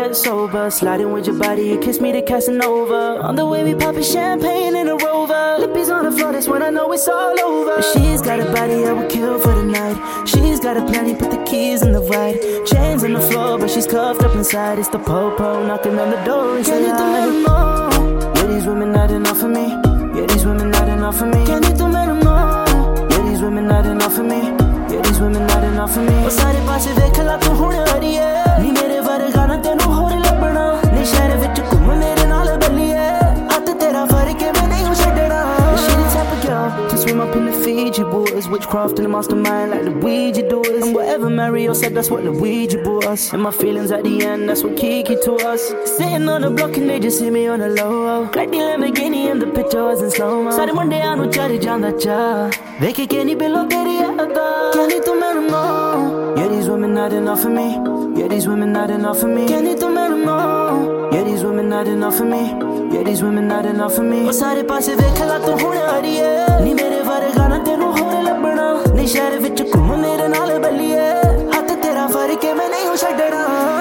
get sober. Sliding with your body, you kiss me to Casanova. On the way we poppin' champagne in a Rover. Lippies on the floor, that's when I know it's all over. She's got a body I would kill for the night. She's got a plenty, put the keys in the ride. Chains on the floor, but she's cuffed up inside. It's the po-po knocking on the door. Can you do me more? Yeah, these women not enough for me. Yeah, these women not enough for me. Can you do me more? Yeah, these women not enough for me. Yeah, these women not enough for me. ਉਹ ਸਾਰੇ ਪਾਸੇ ਵੇਖ ਲਾ ਤੂੰ ਹੁਣ ਅੜੀਏ ਨੀ ਮੇਰੇ ਵਰਗਾ ਨਾ ਤੈਨੂੰ ਹੋਰ ਲੱਭਣਾ ਨੀ ਸ਼ਹਿਰ ਵਿੱਚ ਘੁੰਮ ਮੇਰੇ ਨਾਲ ਬੱਲੀਏ ਹੱਥ ਤੇਰਾ ਫੜ ਕੇ ਮੈਂ ਨਹੀਂ ਛੱਡਣਾ. She the type of girl to swim up in the Fiji waters, witchcraft in the mastermind like the Ouija doors. And whatever Mario said, that's what the Ouija brought us. And my feelings at the end, that's what Kiki taught us. Sitting on the block and they just hit me on the low. Gaddi Lamborghini and the picture was in slow-mo. ਸਾਰੇ ਮੁੰਡਿਆਂ ਨੂੰ ਚੜ ਜਾਂਦਾ ਚਾਹ ਵੇਖ ਕੇ ਨਹੀਂ ਬਿਲੋ ਤੇਰੀ ਅਦਾ. Can you do me more? Yeah, these women not enough for me. Yeah, these women not enough for me. Can you do me more? Yeah, these women not enough for me. Yeah, these women not enough for me. ਉਹ ਸਾਰੇ ਪਾਸੇ ਵੇਖ ਲਾ ਤੂੰ ਹੁਣ ਅੜੀਏ ਨੀ ਮੇਰੇ ਵਰਗਾ ਨਾ ਤੈਨੂੰ ਹੋਰ ਲੱਭਣਾ ਨੀ ਸ਼ਹਿਰ ਵਿੱਚ ਘੁੰਮ ਮੇਰੇ ਨਾਲ ਬੱਲੀਏ ਹੱਥ ਤੇਰਾ ਫੜ ਕੇ ਮੈਂ ਨਹੀਂ ਛੱਡਣਾ.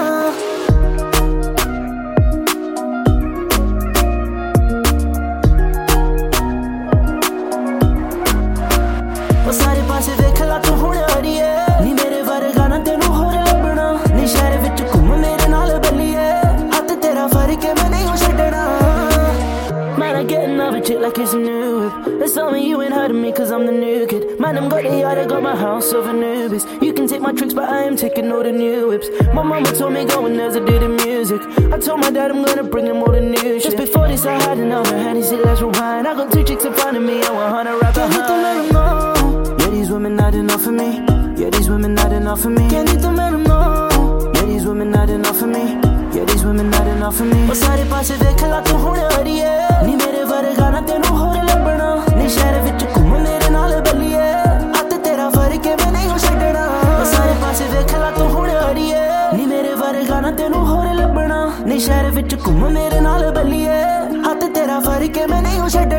ਉਹ ਸਾਰੇ ਪਾਸੇ ਵੇਖ ਲਾ ਤੂੰ ਹੁਣ ਅੜੀਏ ਨੀ ਮੇਰੇ ਵਰਗਾ ਨਾ ਤੈਨੂੰ ਹੋਰ ਲੱਭਣਾ ਨੀ ਸ਼ਹਿਰ ਵਿੱਚ ਘੁੰਮ ਮੇਰੇ ਨਾਲ ਬੱਲੀਏ ਹੱਥ ਤੇਰਾ ਫੜ ਕੇ ਮੈਂ ਨਹੀਂ ਛੱਡਣਾ. Man, I get another chick like it's a new whip. It's only you ain't heard of me cause I'm the new kid. Man, I'm got the yard, I got my house over Anubis. You can take my tricks but I am taking all the new whips. My mama told me go and there's a do the music. I told my dad I'm gonna bring him all the new shit. Just before this I had another hand, he said let's rewind. I got 2 chicks in front of me, I want 100 right behind. Yeah, these women not enough for me. Yeah, these women not enough for me. Can you do me more? Yeah, these women not enough for me. Yeah, these women not enough for me. ਉਹ ਸਾਰੇ ਪਾਸੇ ਵੇਖ ਲਾ ਤੂੰ ਹੁਣ ਅੜੀਏ ਨੀ ਮੇਰੇ ਵਰਗਾ ਨਾ ਤੈਨੂੰ ਹੋਰ ਲੱਭਣਾ ਨੀ ਸ਼ਹਿਰ ਵਿੱਚ ਘੁੰਮ ਮੇਰੇ ਨਾਲ ਬੱਲੀਏ ਹੱਥ ਤੇਰਾ ਫੜ ਕੇ ਮੈਂ ਨਹੀਂ ਛੱਡਣਾ. ਉਹ ਸਾਰੇ ਪਾਸੇ ਵੇਖ ਲਾ ਤੂੰ ਹੁਣ ਅੜੀਏ ਨੀ ਮੇਰੇ ਵਰਗਾ ਨਾ ਤੈਨੂੰ ਹੋਰ ਲੱਭਣਾ ਨੀ ਸ਼ਹਿਰ ਵਿੱਚ ਘੁੰਮ ਮੇਰੇ ਨਾਲ ਬੱਲੀਏ ਹੱਥ ਤੇਰਾ ਫੜ ਕੇ ਮੈਂ ਨਹੀਂ ਛੱਡਣਾ.